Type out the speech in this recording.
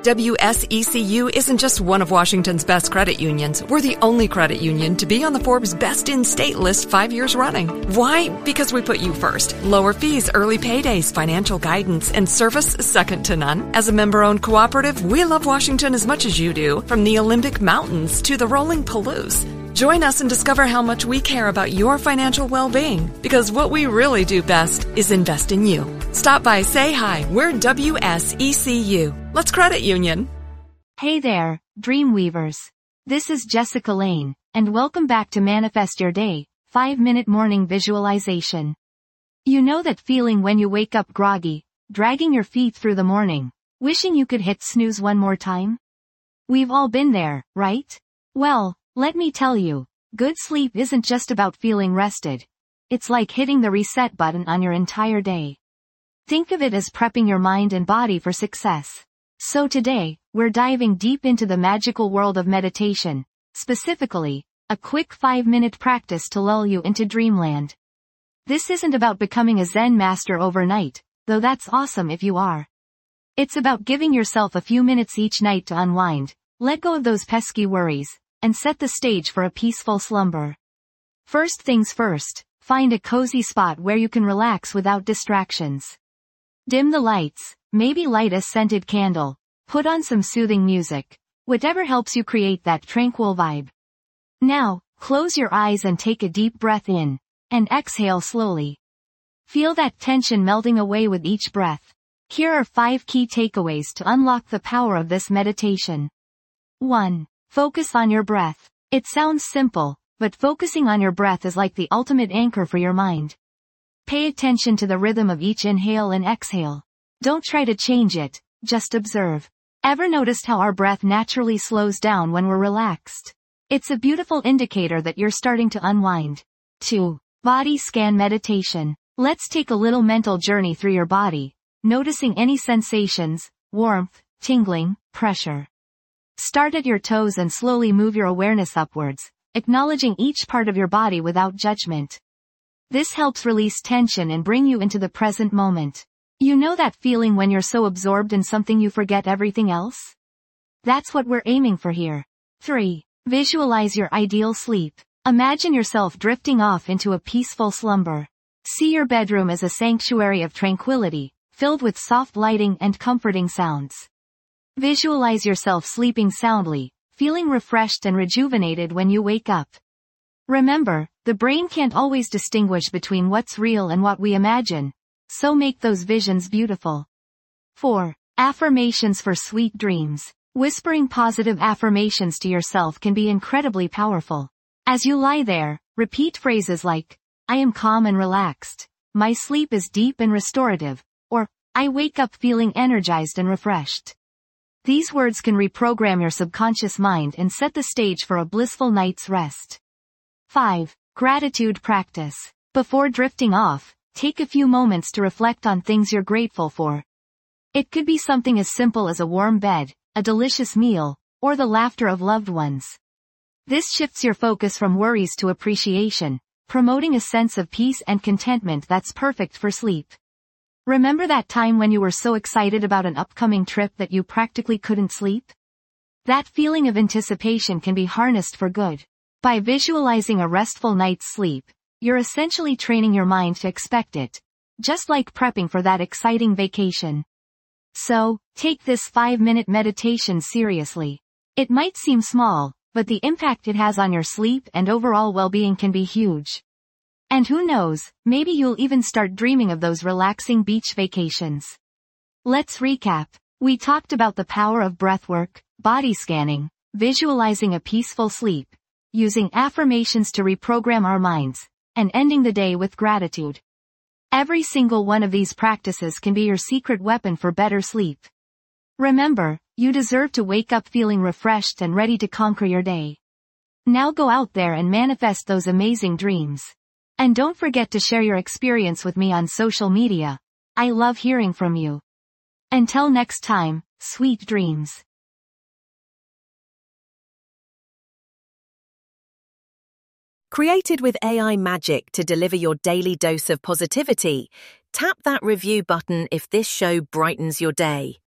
WSECU isn't just one of Washington's best credit unions. We're the only credit union to be on the Forbes Best in State list 5 years running. Why? Because we put you first. Lower fees, early paydays, financial guidance, and service second to none. As a member-owned cooperative, we love Washington as much as you do, from the Olympic Mountains to the rolling Palouse. Join us and discover how much we care about your financial well-being, because what we really do best is invest in you. Stop by, say hi. We're WSECU. Let's credit union. Hey there, Dreamweavers. This is Jessica Lane, and welcome back to Manifest Your Day, 5-minute morning visualization. You know that feeling when you wake up groggy, dragging your feet through the morning, wishing you could hit snooze one more time? We've all been there, right? Well, let me tell you, good sleep isn't just about feeling rested. It's like hitting the reset button on your entire day. Think of it as prepping your mind and body for success. So today, we're diving deep into the magical world of meditation, specifically, a quick 5-minute practice to lull you into dreamland. This isn't about becoming a Zen master overnight, though that's awesome if you are. It's about giving yourself a few minutes each night to unwind, let go of those pesky worries, and set the stage for a peaceful slumber. First things first, find a cozy spot where you can relax without distractions. Dim the lights, maybe light a scented candle, put on some soothing music, whatever helps you create that tranquil vibe. Now, close your eyes and take a deep breath in, and exhale slowly. Feel that tension melting away with each breath. Here are 5 key takeaways to unlock the power of this meditation. 1. Focus on your breath. It sounds simple, but focusing on your breath is like the ultimate anchor for your mind. Pay attention to the rhythm of each inhale and exhale. Don't try to change it, just observe. Ever noticed how our breath naturally slows down when we're relaxed? It's a beautiful indicator that you're starting to unwind. 2. Body scan meditation. Let's take a little mental journey through your body, noticing any sensations, warmth, tingling, pressure. Start at your toes and slowly move your awareness upwards, acknowledging each part of your body without judgment. This helps release tension and bring you into the present moment. You know that feeling when you're so absorbed in something you forget everything else? That's what we're aiming for here. 3. Visualize your ideal sleep. Imagine yourself drifting off into a peaceful slumber. See your bedroom as a sanctuary of tranquility, filled with soft lighting and comforting sounds. Visualize yourself sleeping soundly, feeling refreshed and rejuvenated when you wake up. Remember, the brain can't always distinguish between what's real and what we imagine, so make those visions beautiful. 4. Affirmations for sweet dreams. Whispering positive affirmations to yourself can be incredibly powerful. As you lie there, repeat phrases like, I am calm and relaxed, my sleep is deep and restorative, or, I wake up feeling energized and refreshed. These words can reprogram your subconscious mind and set the stage for a blissful night's rest. 5. Gratitude practice. Before drifting off, take a few moments to reflect on things you're grateful for. It could be something as simple as a warm bed, a delicious meal, or the laughter of loved ones. This shifts your focus from worries to appreciation, promoting a sense of peace and contentment that's perfect for sleep. Remember that time when you were so excited about an upcoming trip that you practically couldn't sleep? That feeling of anticipation can be harnessed for good. By visualizing a restful night's sleep, you're essentially training your mind to expect it, just like prepping for that exciting vacation. So, take this 5-minute meditation seriously. It might seem small, but the impact it has on your sleep and overall well-being can be huge. And who knows, maybe you'll even start dreaming of those relaxing beach vacations. Let's recap. We talked about the power of breathwork, body scanning, visualizing a peaceful sleep, using affirmations to reprogram our minds, and ending the day with gratitude. Every single one of these practices can be your secret weapon for better sleep. Remember, you deserve to wake up feeling refreshed and ready to conquer your day. Now go out there and manifest those amazing dreams. And don't forget to share your experience with me on social media. I love hearing from you. Until next time, sweet dreams. Created with AI magic to deliver your daily dose of positivity, tap that review button if this show brightens your day.